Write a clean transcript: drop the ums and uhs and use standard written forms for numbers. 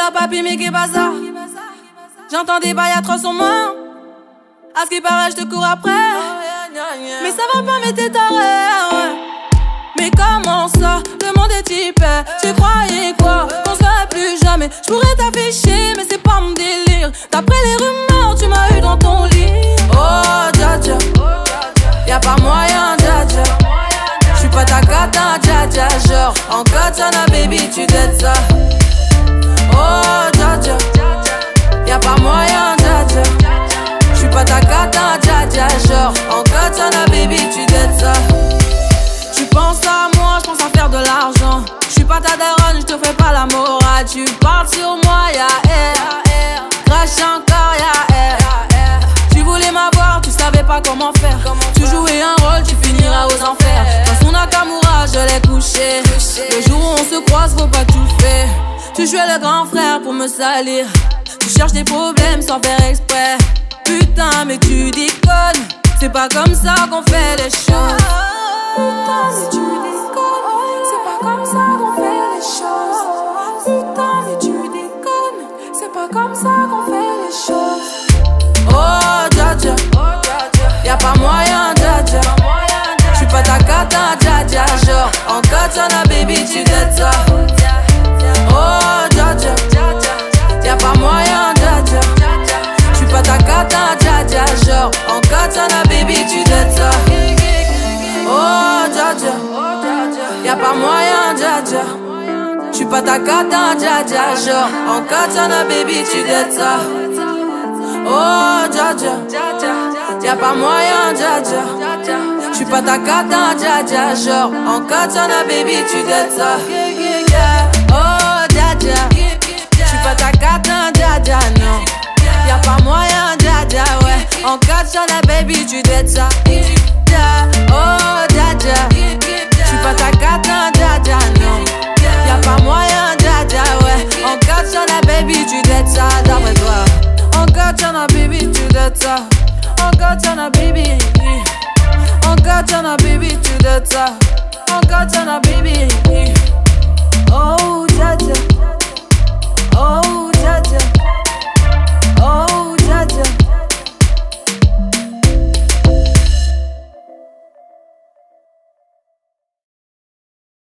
là papi mais qu'est pas ça? J'entends des bails atroces en main. À ce qui paraît je te cours après. Mais ça va pas mais t'es taré. Mais comment ça? Le monde est hyper. Tu croyais quoi? Qu'on se verrait plus jamais. J'pourrais t'afficher mais c'est pas mon délire. D'après les rumeurs tu m'as eu dans ton lit. Oh dja dja, y'a pas moyen dja dja. J'suis pas ta cata dja dja. Genre en katana baby tu t'aides ça. Oh dja dja, y'a pas moyen dja dja. J'suis pas ta cata dja dja. Genre en katana baby tu t'aides ça. Tu penses à moi, j'pense à faire de l'argent. J'suis pas ta daronne, j'te fais pas la morale. Tu parles sur moi, y'a air. Crache encore, y'a air. Tu voulais m'avoir, tu savais pas comment faire. Tu jouais un rôle, tu finiras aux enfers. Dans son Nakamura, je l'ai couché. Le jour où on se croise, faut pas tout faire. Tu jouais le grand frère pour me salir. Tu cherches des problèmes sans faire exprès. Putain, mais tu déconnes. C'est pas comme ça qu'on fait les choses. Putain, mais tu déconnes. C'est pas comme ça qu'on fait les choses. Putain, mais tu déconnes. C'est pas comme ça qu'on fait les choses. Oh, dja dja, y'a pas moyen dja dja. J'suis pas ta cata dja dja. Genre en katana baby tu t'aides ça. Oh, dja dja, y'a pas moyen dja dja. J'suis pas ta cata dja dja. Genre en katana baby tu t'aides ça. Oh dja dja, y'a pas moyen dja dja. J'suis pas ta cata dja dja. Genre en katana baby tu t'aides ça. Oh dja dja, y'a pas moyen dja dja. J'suis pas ta cata dja dja. Genre en katana baby tu t'aides ça. Oh dja dja, j'suis pas ta cata dja dja non. Y'a pas moyen dja dja ouais. En katana baby tu t'aides ça.